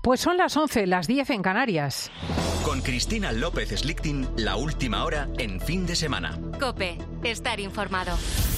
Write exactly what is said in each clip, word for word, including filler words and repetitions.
Pues son las once, las diez en Canarias. Con Cristina López Slichting, la última hora en fin de semana. COPE, estar informado.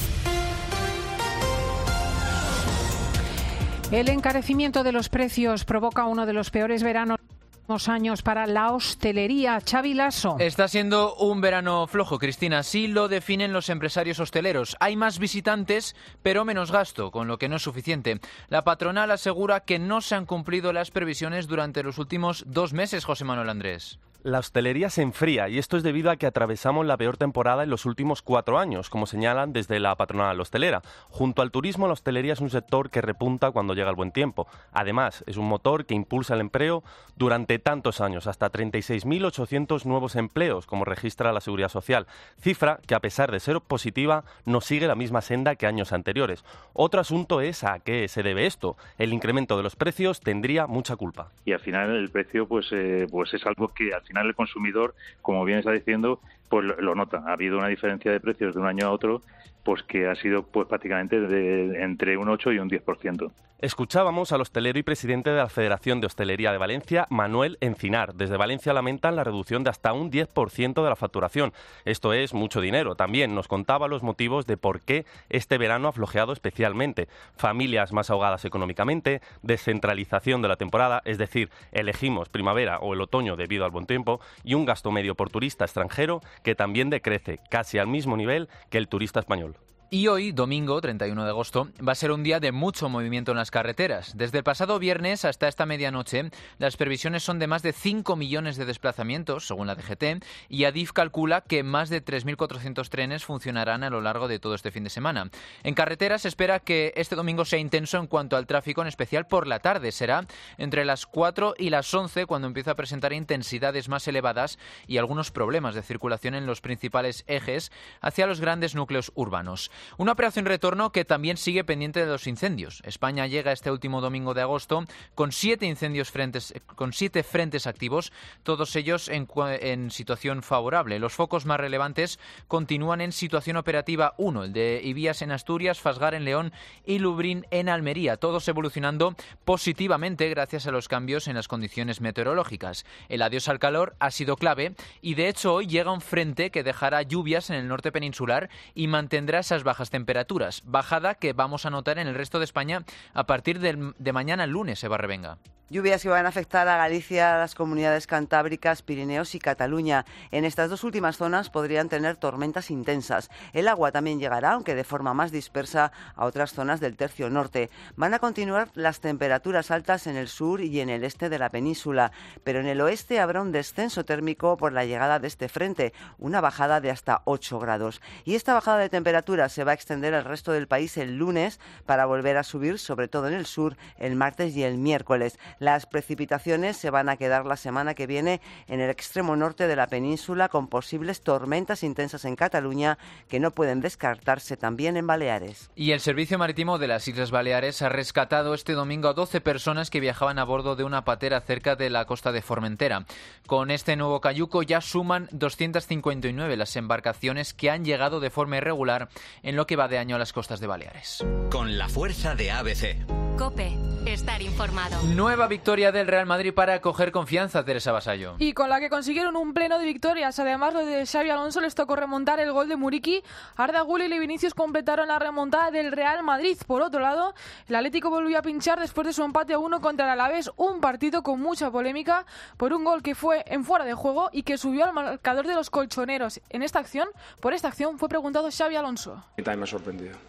El encarecimiento de los precios provoca uno de los peores veranos años para la hostelería. Xavi Lasso. Está siendo un verano flojo, Cristina. Así lo definen los empresarios hosteleros. Hay más visitantes, pero menos gasto, con lo que no es suficiente. La patronal asegura que no se han cumplido las previsiones durante los últimos dos meses, José Manuel Andrés. La hostelería se enfría y esto es debido a que atravesamos la peor temporada en los últimos cuatro años, como señalan desde la patronal hostelera. Junto al turismo, la hostelería es un sector que repunta cuando llega el buen tiempo. Además, es un motor que impulsa el empleo durante tantos años, hasta treinta y seis mil ochocientos nuevos empleos, como registra la Seguridad Social. Cifra que, a pesar de ser positiva, no sigue la misma senda que años anteriores. Otro asunto es a qué se debe esto. El incremento de los precios tendría mucha culpa. Y al final el precio pues, eh, pues es algo que al final el consumidor, como bien está diciendo, pues lo, lo nota. Ha habido una diferencia de precios de un año a otro pues que ha sido pues prácticamente de, entre un ocho y un diez por ciento. Escuchábamos al hostelero y presidente de la Federación de Hostelería de Valencia, Manuel Encinar. Desde Valencia lamentan la reducción de hasta un diez por ciento de la facturación. Esto es mucho dinero. También nos contaba los motivos de por qué este verano ha flojeado especialmente. Familias más ahogadas económicamente, descentralización de la temporada, es decir, elegimos primavera o el otoño debido al buen tiempo, y un gasto medio por turista extranjero que también decrece, casi al mismo nivel que el turista español. Y hoy, domingo treinta y uno de agosto, va a ser un día de mucho movimiento en las carreteras. Desde el pasado viernes hasta esta medianoche, las previsiones son de más de cinco millones de desplazamientos, según la D G T, y Adif calcula que más de tres mil cuatrocientos trenes funcionarán a lo largo de todo este fin de semana. En carreteras se espera que este domingo sea intenso en cuanto al tráfico, en especial por la tarde. Será entre las cuatro y las once cuando empieza a presentar intensidades más elevadas y algunos problemas de circulación en los principales ejes hacia los grandes núcleos urbanos. Una operación retorno que también sigue pendiente de los incendios. España llega este último domingo de agosto con siete incendios frentes, con siete frentes activos, todos ellos en, en situación favorable. Los focos más relevantes continúan en situación operativa uno, el de Ibías en Asturias, Fasgar en León y Lubrín en Almería, todos evolucionando positivamente gracias a los cambios en las condiciones meteorológicas. El adiós al calor ha sido clave y de hecho hoy llega un frente que dejará lluvias en el norte peninsular y mantendrá esas bajas temperaturas, bajada que vamos a notar en el resto de España a partir de, de mañana lunes, Eva Revenga. Lluvias que van a afectar a Galicia, las comunidades cantábricas, Pirineos y Cataluña. En estas dos últimas zonas podrían tener tormentas intensas. El agua también llegará, aunque de forma más dispersa, a otras zonas del tercio norte. Van a continuar las temperaturas altas en el sur y en el este de la península, pero en el oeste habrá un descenso térmico por la llegada de este frente, una bajada de hasta ocho grados. Y esta bajada de temperatura se va a extender al resto del país el lunes para volver a subir, sobre todo en el sur, el martes y el miércoles. Las precipitaciones se van a quedar la semana que viene en el extremo norte de la península, con posibles tormentas intensas en Cataluña que no pueden descartarse también en Baleares. Y el Servicio Marítimo de las Islas Baleares ha rescatado este domingo a doce personas que viajaban a bordo de una patera cerca de la costa de Formentera. Con este nuevo cayuco ya suman doscientas cincuenta y nueve las embarcaciones que han llegado de forma irregular en lo que va de año a las costas de Baleares. Con la fuerza de A B C. COPE, estar informado. Nueva victoria del Real Madrid para coger confianza, Teresa Basallo. Y con la que consiguieron un pleno de victorias. Además, lo de Xabi Alonso les tocó remontar el gol de Muriqui. Arda Güler y Vinicius completaron la remontada del Real Madrid. Por otro lado, el Atlético volvió a pinchar después de su empate a uno contra el Alavés. Un partido con mucha polémica por un gol que fue en fuera de juego y que subió al marcador de los colchoneros. En esta acción, por esta acción, fue preguntado Xabi Alonso. Y también me ha sorprendido.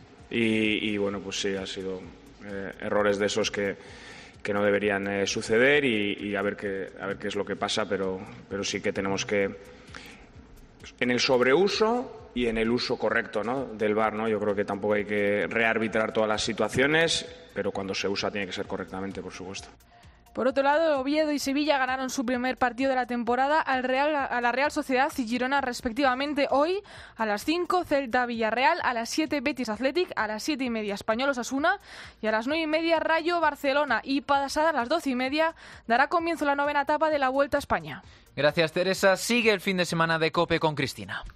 Y, y bueno, pues sí, ha sido eh, errores de esos que, que no deberían eh, suceder y, y a ver qué a ver qué es lo que pasa, pero, pero sí que tenemos que, en el sobreuso y en el uso correcto, ¿no?, del V A R, ¿no? Yo creo que tampoco hay que rearbitrar todas las situaciones, pero cuando se usa tiene que ser correctamente, por supuesto. Por otro lado, Oviedo y Sevilla ganaron su primer partido de la temporada al Real, a la Real Sociedad y Girona respectivamente. Hoy a las cinco Celta Villarreal, a las siete Betis Athletic, a las siete y media Español Osasuna y a las nueve y media Rayo Barcelona. Y pasadas las doce y media dará comienzo la novena etapa de la Vuelta a España. Gracias, Teresa. Sigue el fin de semana de COPE con Cristina.